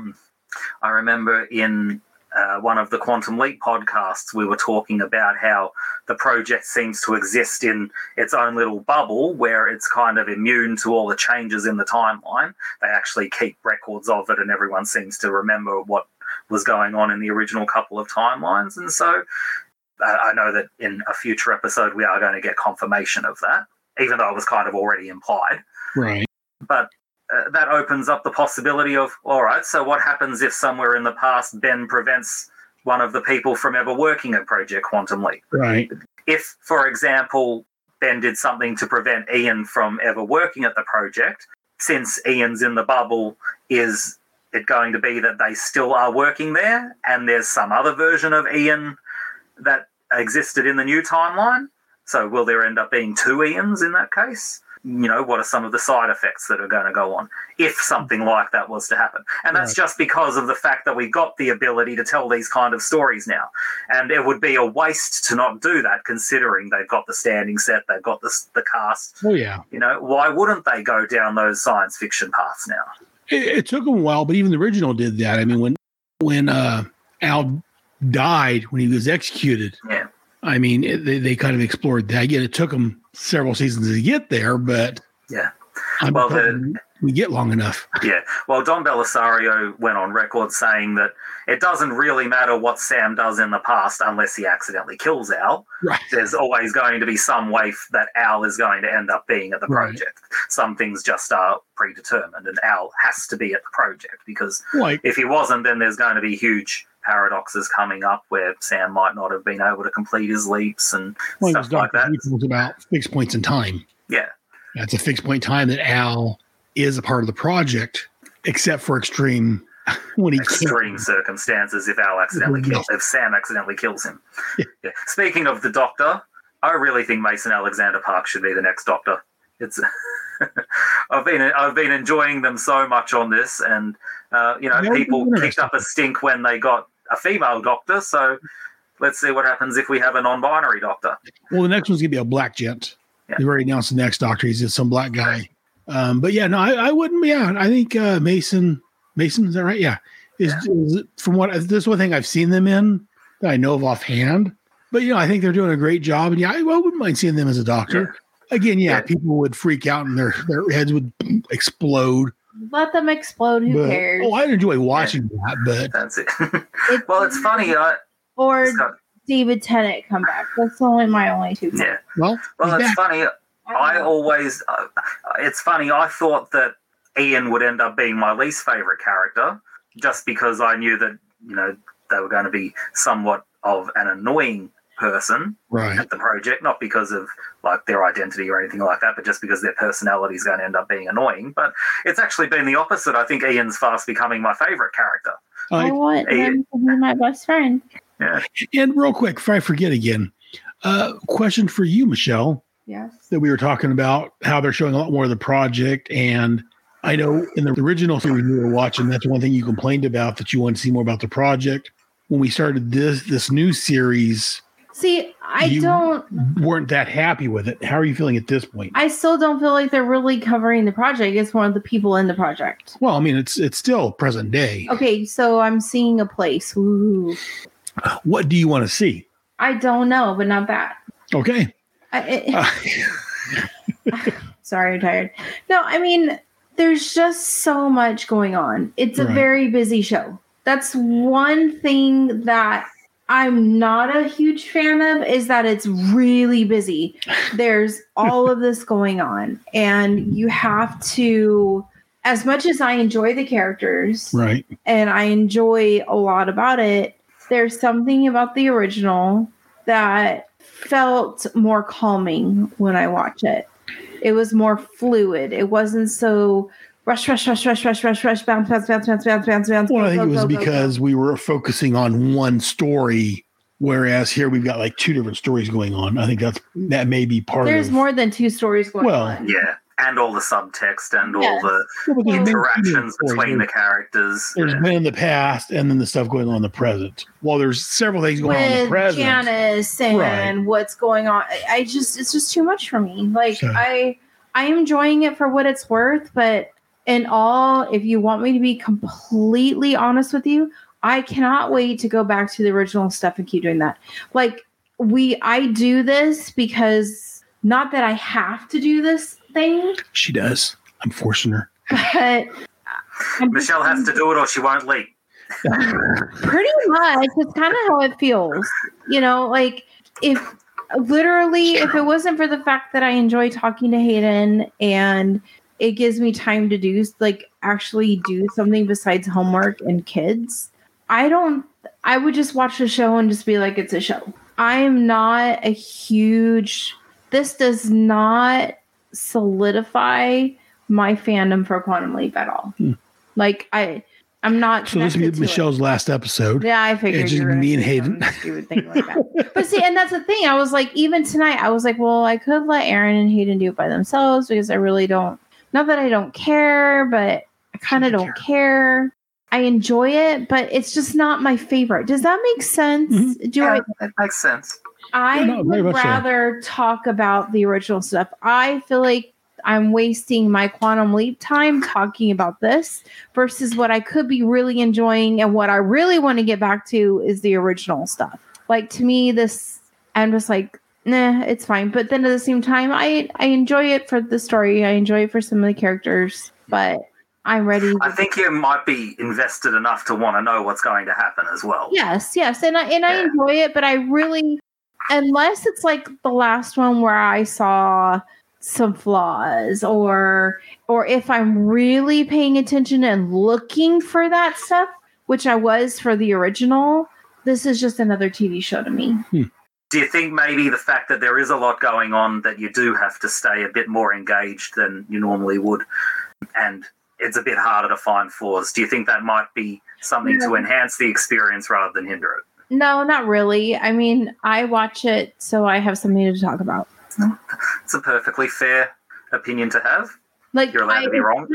I remember in uh, one of the Quantum Leap podcasts, we were talking about how the project seems to exist in its own little bubble where it's kind of immune to all the changes in the timeline. They actually keep records of it and everyone seems to remember what was going on in the original couple of timelines. And so uh, I know that in a future episode we are going to get confirmation of that, even though it was kind of already implied. Right. But uh, that opens up the possibility of, all right, so what happens if somewhere in the past Ben prevents one of the people from ever working at Project Quantum Leap? Right. If, for example, Ben did something to prevent Ian from ever working at the project, since Ian's in the bubble, is it going to be that they still are working there and there's some other version of Ian that existed in the new timeline? So will there end up being two Ians in that case? You know, what are some of the side effects that are going to go on if something like that was to happen? And that's Right. just because of the fact that we got the ability to tell these kind of stories now. And it would be a waste to not do that, considering they've got the standing set, they've got the, the cast. Oh, yeah. You know, why wouldn't they go down those science fiction paths now? It, it took them a while, but even the original did that. I mean, when when uh, Al died, when he was executed, Yeah. I mean, it, they, they kind of explored that. Again, it took them several seasons to get there, but Yeah. I'm Well, hoping we get long enough. Yeah. Well, Don Belisario went on record saying that it doesn't really matter what Sam does in the past unless he accidentally kills Al. Right. There's always going to be some way f- that Al is going to end up being at the Right. project. Some things just are predetermined, and Al has to be at the project because Like, if he wasn't, then there's going to be huge paradoxes coming up where Sam might not have been able to complete his leaps and like stuff like Doctor that. Who talks about fixed points in time. Yeah. That's a fixed point in time that Al is a part of the project, except for extreme when he Extreme can't. circumstances if Al accidentally Mhm. kills, if Sam accidentally kills him. Yeah. Speaking of the Doctor, I really think Mason Alexander Park should be the next Doctor. It's I've been I've been enjoying them so much on this, and uh, you know, That would be people interesting. kicked up a stink when they got a female Doctor. So let's see what happens if we have a non-binary Doctor. Well, the next one's gonna be a black gent. Yeah. They've already announced the next Doctor. He's just some black guy. Um, but yeah, no, I, I wouldn't. Yeah, I think uh, Mason. Mason, is that right? Yeah. Is, is from what this is one thing I've seen them in that I know of offhand. But you know, I think they're doing a great job, and yeah, I, I wouldn't mind seeing them as a Doctor. Again, yeah, Yeah. people would freak out and their their heads would explode. Let them explode. Who but, cares? Oh, I enjoy watching that, but That's it. It's- Well, it's funny. I, Or it's got- David Tennant come back. That's only my only two. yeah. well, Well, he's it's back. funny. I always, uh, it's funny, I thought that Ian would end up being my least favourite character just because I knew that, you know, they were going to be somewhat of an annoying person right. at the project, not because of like their identity or anything like that, but just because their personality is going to end up being annoying. But it's actually been the opposite. I think Ian's fast becoming my favourite character. I Uh, want Hey. him to be my best friend. Yeah. and real quick, before I forget again, uh, question for you, Michelle, Yes. that we were talking about how they're showing a lot more of the project. And I know in the original series we were watching, that's one thing you complained about, that you wanted to see more about the project. When we started this this new series, See, I You- don't. weren't that happy with it. How are you feeling at this point? I still don't feel like they're really covering the project. It's more of the people in the project. Well, I mean, it's it's still present day. Okay, so I'm seeing a place. Ooh. What do you want to see? I don't know, but not that. Okay. I, it, Uh, sorry, I'm tired. No, I mean, there's just so much going on. It's a Right. very busy show. That's one thing that I'm not a huge fan of, is that it's really busy. There's all of this going on, and you have to, as much as I enjoy the characters right. and I enjoy a lot about it, there's something about the original that felt more calming when I watch it. It was more fluid. It wasn't so rush, rush, rush, rush, rush, rush, rush, bounce, bounce, bounce, bounce, bounce, bounce, bounce. Well, I go, think go, it was go, go, go. because we were focusing on one story, whereas here we've got like two different stories going on. I think that's that may be part There's of. more than two stories going Well, on. Yeah. And all the subtext and all Yes. the Well, but there's many interactions stories. between the There's- characters. There's been in the past, and then the stuff going on in the present. Well, there's several things going on in the With present. Janice and Right. what's going on. I- I just, it's just too much for me. Like, So- I, I'm enjoying it for what it's worth, but in all, if you want me to be completely honest with you, I cannot wait to go back to the original stuff and keep doing that. Like we, I do this because not that I have to do this thing. She does. I'm forcing her. But I'm Michelle just, has to do it or she won't leave. pretty much. It's kind of how it feels. You know, like if literally, if it wasn't for the fact that I enjoy talking to Hayden and it gives me time to do like actually do something besides homework and kids, I don't, I would just watch the show and just be like, it's a show. I am not a huge, this does not solidify my fandom for Quantum Leap at all. Hmm. Like I, I'm not. So this will be Michelle's it. last episode. Yeah, I figured it's just me and Hayden. Stupid thing like that. But see, and that's the thing. I was like, even tonight, I was like, well, I could let Aaron and Hayden do it by themselves because I really don't. Not that I don't care, but I kind of don't care. care. I enjoy it, but it's just not my favorite. Does that make sense? Mm-hmm. Do yeah, I? That makes sense. I no, would rather so. talk about the original stuff. I feel like I'm wasting my Quantum Leap time talking about this versus what I could be really enjoying, and what I really want to get back to is the original stuff. Like to me, this I'm just like, nah, it's fine. But then at the same time, I I enjoy it for the story. I enjoy it for some of the characters, but I'm ready. I think you might be invested enough to want to know what's going to happen as well. Yes, yes, and I and yeah. I enjoy it, but I really, unless it's like the last one where I saw some flaws, or or if I'm really paying attention and looking for that stuff, which I was for the original, this is just another T V show to me. Hmm. Do you think maybe the fact that there is a lot going on that you do have to stay a bit more engaged than you normally would, and it's a bit harder to find flaws? Do you think that might be something yeah. to enhance the experience rather than hinder it? No, not really. I mean, I watch it so I have something to talk about. It's a perfectly fair opinion to have. Like, you're allowed I, to be wrong.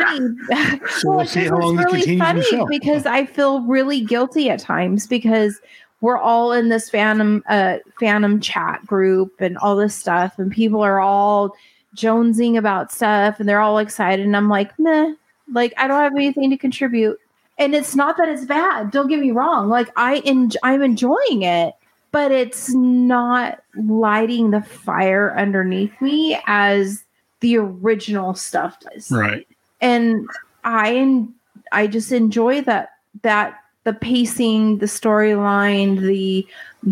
So we'll see how long this really continues funny the show. Because I feel really guilty at times because we're all in this fandom, uh, fandom chat group and all this stuff, and people are all jonesing about stuff and they're all excited, and I'm like, meh, like I don't have anything to contribute. And it's not that it's bad. Don't get me wrong. Like I en- I'm enjoying it, but it's not lighting the fire underneath me as the original stuff does. Right. And I I just enjoy that that the pacing, the storyline, the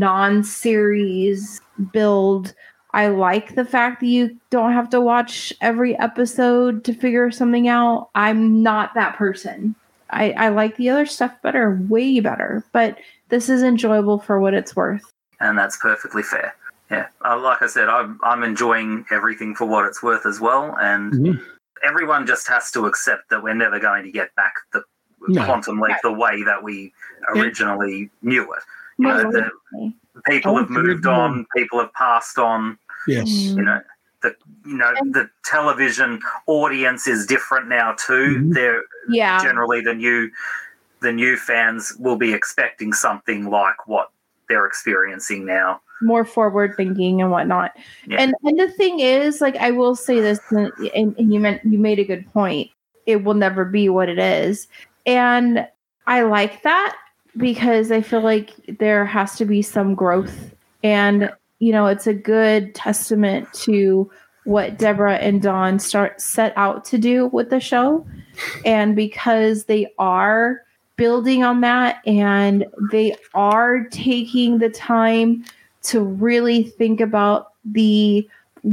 non-series build. I like the fact that you don't have to watch every episode to figure something out. I'm not that person. I, I like the other stuff better, way better. But this is enjoyable for what it's worth. And that's perfectly fair. Yeah. Uh, like I said, I'm, I'm enjoying everything for what it's worth as well. And mm-hmm. everyone just has to accept that we're never going to get back the no. Quantum Leap the way that we originally yeah. knew it. You know, the, people have moved on. People have passed on. Yes. You know, the you know the television audience is different now too. Mm-hmm. They're yeah. generally the new the new fans will be expecting something like what they're experiencing now. More forward thinking and whatnot. Yeah. And and the thing is, like I will say this, and, and you meant you made a good point. It will never be what it is, and I like that because I feel like there has to be some growth, and you know, it's a good testament to what Deborah and Dawn start set out to do with the show. And because they are building on that and they are taking the time to really think about the,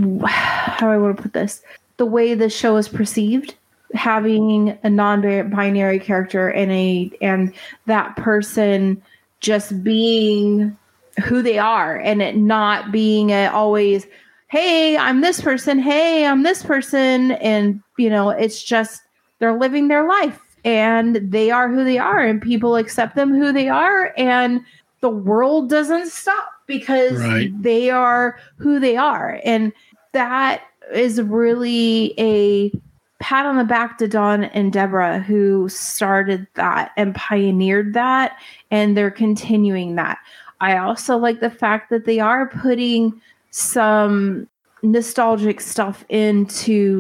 how do I want to put this, the way the show is perceived, having a non-binary character and a, and that person just being who they are, and it not being a always, hey, I'm this person, hey, I'm this person, and you know, it's just they're living their life and they are who they are, and people accept them who they are, and the world doesn't stop because right. they are who they are. And that is really a pat on the back to Dawn and Deborah, who started that and pioneered that, and they're continuing that. I also like the fact that they are putting some nostalgic stuff into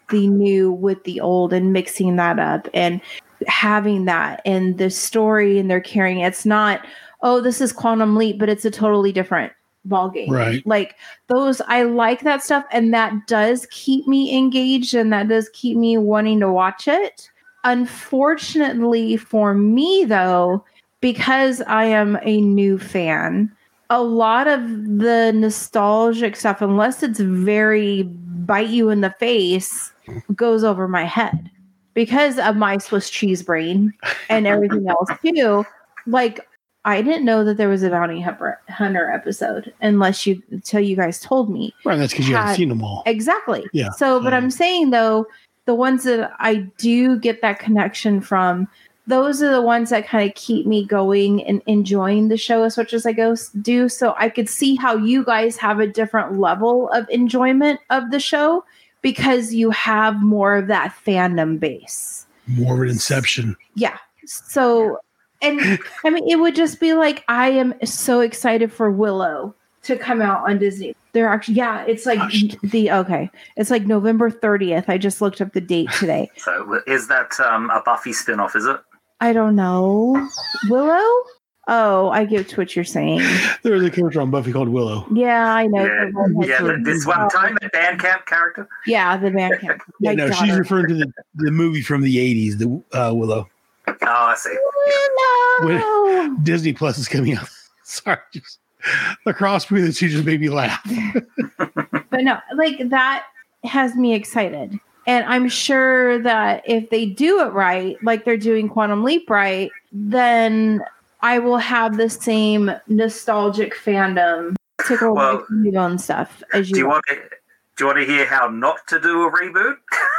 the new with the old and mixing that up and having that and the story and they're carrying it. It's not, oh, this is Quantum Leap, but it's a totally different ball game. Right. Like those, I like that stuff. And that does keep me engaged and that does keep me wanting to watch it. Unfortunately for me though, because I am a new fan, a lot of the nostalgic stuff, unless it's very bite you in the face, goes over my head because of my Swiss cheese brain and everything else too. Like, I didn't know that there was a Bounty Hunter episode unless you until you guys told me. Right, that's because you haven't seen them all. Exactly. Yeah. So, but I'm saying though, the ones that I do get that connection from, those are the ones that kind of keep me going and enjoying the show as much as I go do. So I could see how you guys have a different level of enjoyment of the show because you have more of that fandom base. More of an inception. Yeah. So, and I mean, it would just be like, I am so excited for Willow to come out on Disney. They're actually, yeah, it's like Gosh. the, okay. It's like November thirtieth. I just looked up the date today. So is that um, a Buffy spinoff, is it? I don't know. Willow? Oh, I get to what you're saying. There was a character on Buffy called Willow. Yeah, I know. Yeah, yeah the, this one time, the Bandcamp character? Yeah, the Bandcamp. yeah, no, daughter. She's referring to the, the movie from the eighties, the uh, Willow. Oh, I see. Willow! When Disney Plus is coming out. Sorry, just the cross between the two just made me laugh. But no, like that has me excited. And I'm sure that if they do it right, like they're doing Quantum Leap right, then I will have the same nostalgic fandom tickle well, my bone stuff as you. Do you want to? Do you want to hear how not to do a reboot?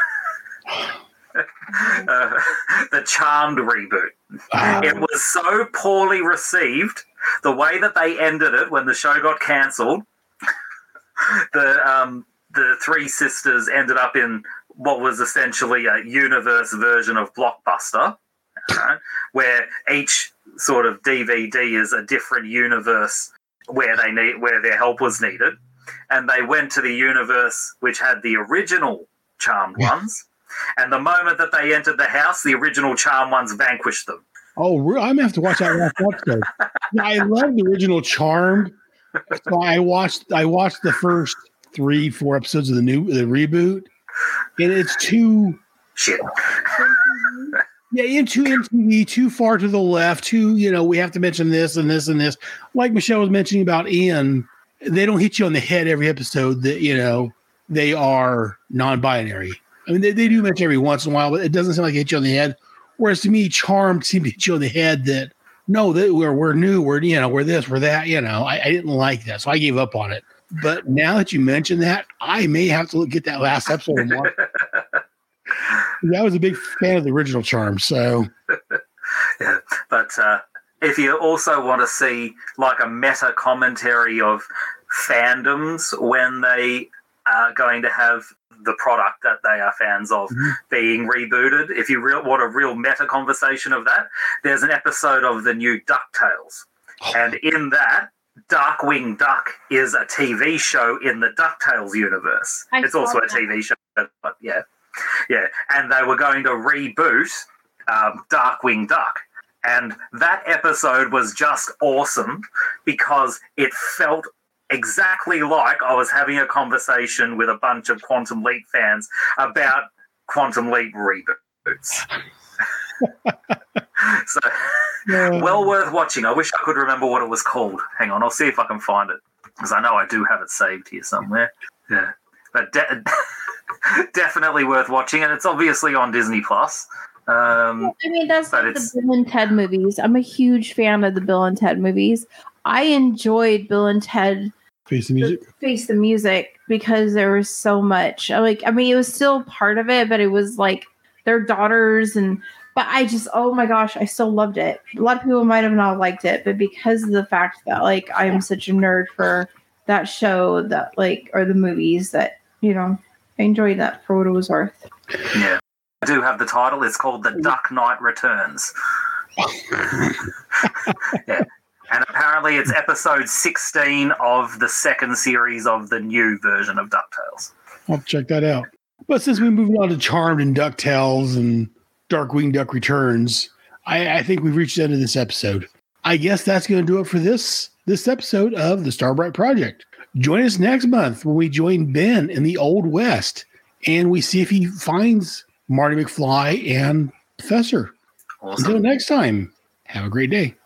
uh, the Charmed reboot. Oh. It was so poorly received. The way that they ended it when the show got cancelled, the um, the three sisters ended up in what was essentially a universe version of Blockbuster, right, where each sort of D V D is a different universe where they need where their help was needed, and they went to the universe which had the original Charmed ones, and the moment that they entered the house, the original Charmed ones vanquished them. Oh, I'm gonna have to watch that last episode. I love the original Charmed, so I watched I watched the first three, four episodes of the new the reboot. And it's too shit. Yeah, into M T V, too far to the left. Too, you know, we have to mention this and this and this. Like Michelle was mentioning about Ian, they don't hit you on the head every episode that you know they are non-binary. I mean, they, they do mention every once in a while, but it doesn't seem like it hit you on the head. Whereas to me, Charmed seemed to hit you on the head that no, that we're we're new, we're you know, we're this, we're that. You know, I, I didn't like that, so I gave up on it. But now that you mention that, I may have to look, get that last episode and watch. I was a big fan of the original Charm, so. Yeah, but uh, if you also want to see like a meta commentary of fandoms when they are going to have the product that they are fans of mm-hmm. being rebooted, if you re- want a real meta conversation of that, there's an episode of the new DuckTales. Oh. And in that, Darkwing Duck is a T V show in the DuckTales universe. I it's also that. a T V show, but yeah. Yeah, and they were going to reboot um, Darkwing Duck. And that episode was just awesome because it felt exactly like I was having a conversation with a bunch of Quantum Leap fans about Quantum Leap reboots. So, yeah. Well worth watching. I wish I could remember what it was called. Hang on, I'll see if I can find it because I know I do have it saved here somewhere. Yeah, but de- definitely worth watching, and it's obviously on Disney Plus. Um, I mean, that's like the Bill and Ted movies. I'm a huge fan of the Bill and Ted movies. I enjoyed Bill and Ted Face the Music. Face the Music because there was so much. Like, I mean, it was still part of it, but it was like their daughters and. But I just, oh my gosh, I still loved it. A lot of people might have not liked it, but because of the fact that, like, I am such a nerd for that show, that, like, or the movies, that, you know, I enjoyed that for what it was worth. Yeah. I do have the title. It's called The Duck Knight Returns. Yeah. And apparently it's episode sixteen of the second series of the new version of DuckTales. I'll check that out. But since we moved on to Charmed and DuckTales and Darkwing Duck Returns, I, I think we've reached the end of this episode. I guess that's going to do it for this this episode of the Starbright Project. Join us next month when we join Ben in the Old West and we see if he finds Marty McFly and Professor. Awesome. Until next time, have a great day.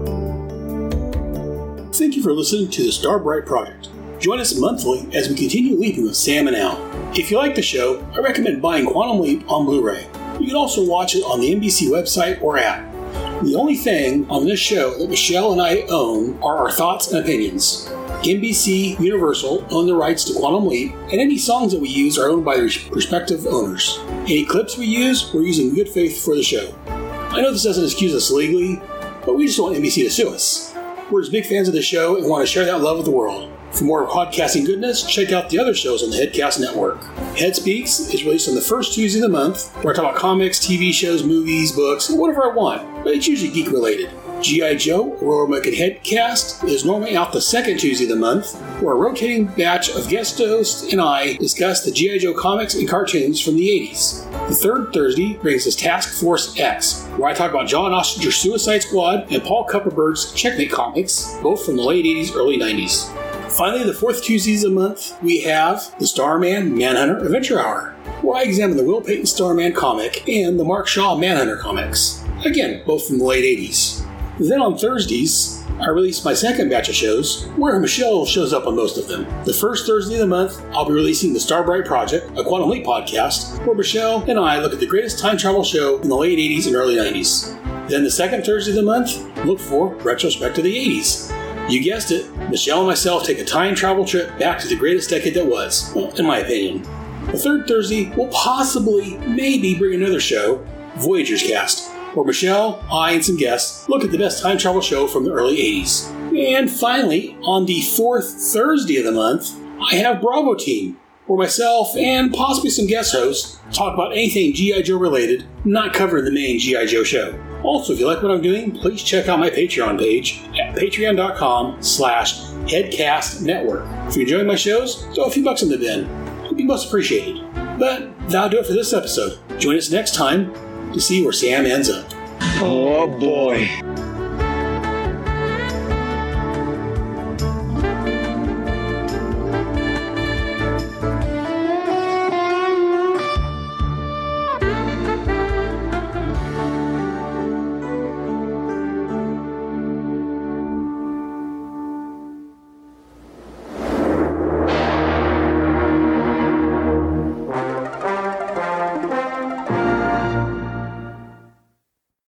Thank you for listening to the Starbright Project. Join us monthly as we continue leaping with Sam and Al. If you like the show, I recommend buying Quantum Leap on Blu-ray. You can also watch it on the N B C website or app. The only thing on this show that Michelle and I own are our thoughts and opinions. N B C Universal own the rights to Quantum Leap, and any songs that we use are owned by their respective owners. Any clips we use, we're using in good faith for the show. I know this doesn't excuse us legally, but we just don't want N B C to sue us. We're just big fans of the show and want to share that love with the world. For more podcasting goodness, check out the other shows on the Headcast Network. Head Speaks is released on the first Tuesday of the month, where I talk about comics, T V shows, movies, books, whatever I want, but it's usually geek-related. G I. Joe, a Royal American Headcast, is normally out the second Tuesday of the month, where a rotating batch of guest hosts and I discuss the G I. Joe comics and cartoons from the eighties. The third Thursday brings us Task Force X, where I talk about John Ostrander's Suicide Squad and Paul Kupperberg's Checkmate comics, both from the late eighties, early nineties. Finally, the fourth Tuesdays of the month, we have the Starman Manhunter Adventure Hour, where I examine the Will Payton Starman comic and the Mark Shaw Manhunter comics, again, both from the late eighties. Then on Thursdays, I release my second batch of shows, where Michelle shows up on most of them. The first Thursday of the month, I'll be releasing the Starbright Project, a Quantum Leap podcast, where Michelle and I look at the greatest time travel show in the late eighties and early nineties. Then the second Thursday of the month, look for Retrospect to the eighties. You guessed it, Michelle and myself take a time travel trip back to the greatest decade that was, well, in my opinion. The third Thursday, we'll possibly, maybe bring another show, Voyager's Cast, where Michelle, I, and some guests look at the best time travel show from the early eighties. And finally, on the fourth Thursday of the month, I have Bravo Team, where myself and possibly some guest hosts talk about anything G I. Joe related, not covering the main G I. Joe show. Also, if you like what I'm doing, please check out my Patreon page at patreon.com slash headcastnetwork. If you're enjoying my shows, throw a few bucks in the bin. It'd be most appreciated. But that'll do it for this episode. Join us next time to see where Sam ends up. Oh boy.